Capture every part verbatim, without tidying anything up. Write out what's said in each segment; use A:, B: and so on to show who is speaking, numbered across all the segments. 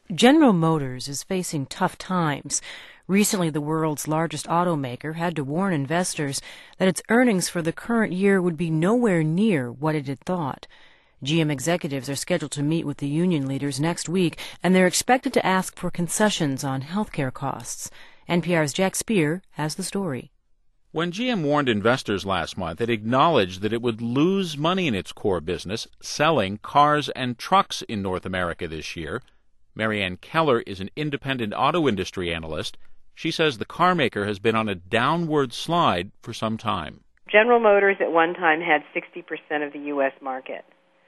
A: General Motors is facing tough times. Recently, the world's largest automaker had to warn investors that its earnings for the current year would be nowhere near what it had thought. G M executives are scheduled to meet with the union leaders next week, and they're expected to ask for concessions on healthcare costs. N P R's Jack Speer has the story.
B: When G M warned investors last month, it acknowledged that it would lose money in its core business, selling cars and trucks in North America this year. Marianne Keller is an independent auto industry analyst. She says the car maker has been on a downward slide for some time.
C: General Motors at one time had sixty percent of the U S market.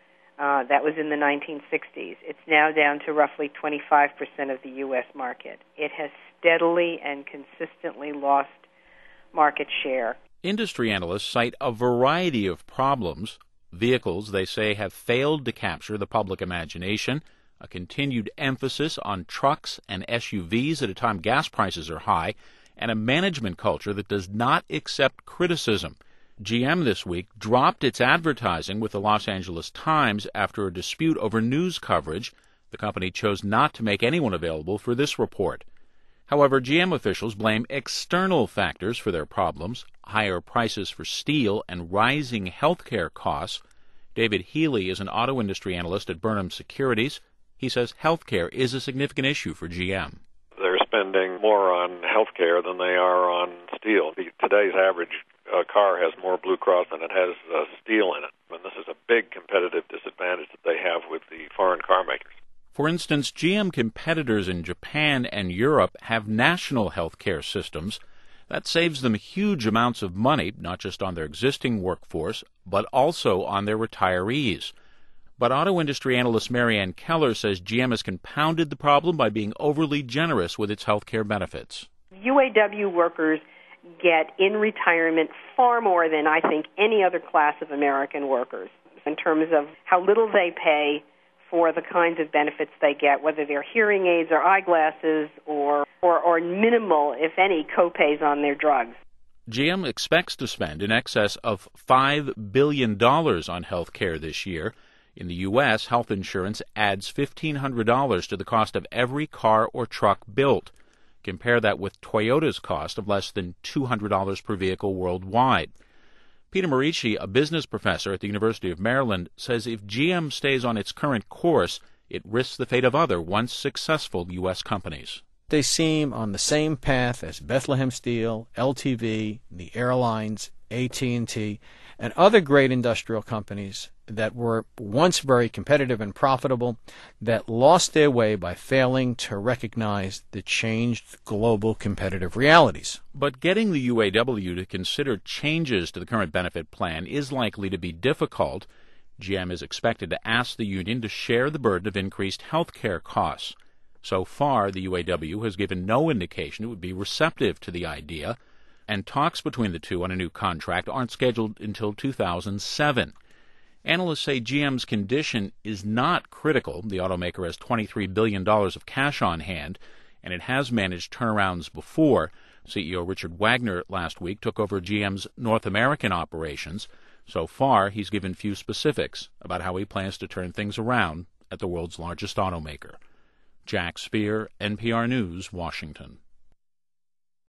C: Uh, that was in the nineteen sixties. It's now down to roughly twenty-five percent of the U S market. It has steadily and consistently lost market share.
B: Industry analysts cite a variety of problems. Vehicles, they say, have failed to capture the public imagination, a continued emphasis on trucks and S U Vs at a time gas prices are high, and a management culture that does not accept criticism. G M this week dropped its advertising with the Los Angeles Times after a dispute over news coverage. The company chose not to make anyone available for this report. However, G M officials blame external factors for their problems, higher prices for steel and rising healthcare costs. David Healy is an auto industry analyst at Burnham Securities. He says healthcare is a significant issue for G M.
D: They're spending more on healthcare than they are on steel. Today's average uh, car has more Blue Cross than it has uh, steel in it. And this is a big competitive disadvantage that they have with the foreign car makers.
B: For instance, G M competitors in Japan and Europe have national healthcare systems. That saves them huge amounts of money, not just on their existing workforce, but also on their retirees. But auto industry analyst Marianne Keller says G M has compounded the problem by being overly generous with its health care benefits.
C: U A W workers get in retirement far more than I think any other class of American workers in terms of how little they pay for the kinds of benefits they get, whether they're hearing aids or eyeglasses or, or, or minimal, if any, co-pays on their drugs.
B: G M expects to spend in excess of five billion dollars on health care this year. In the U S, health insurance adds fifteen hundred dollars to the cost of every car or truck built. Compare that with Toyota's cost of less than two hundred dollars per vehicle worldwide. Peter Morici, a business professor at the University of Maryland, says if G M stays on its current course, it risks the fate of other once successful U S companies.
E: They seem on the same path as Bethlehem Steel, L T V, the airlines, A T and T, and other great industrial companies that were once very competitive and profitable that lost their way by failing to recognize the changed global competitive realities.
B: But getting the U A W to consider changes to the current benefit plan is likely to be difficult. G M is expected to ask the union to share the burden of increased health care costs. So far, the U A W has given no indication it would be receptive to the idea, and talks between the two on a new contract aren't scheduled until two thousand seven. Analysts say G M's condition is not critical. The automaker has twenty-three billion dollars of cash on hand, and it has managed turnarounds before. C E O Richard Wagner last week took over G M's North American operations. So far, he's given few specifics about how he plans to turn things around at the world's largest automaker. Jack Speer, N P R News, Washington.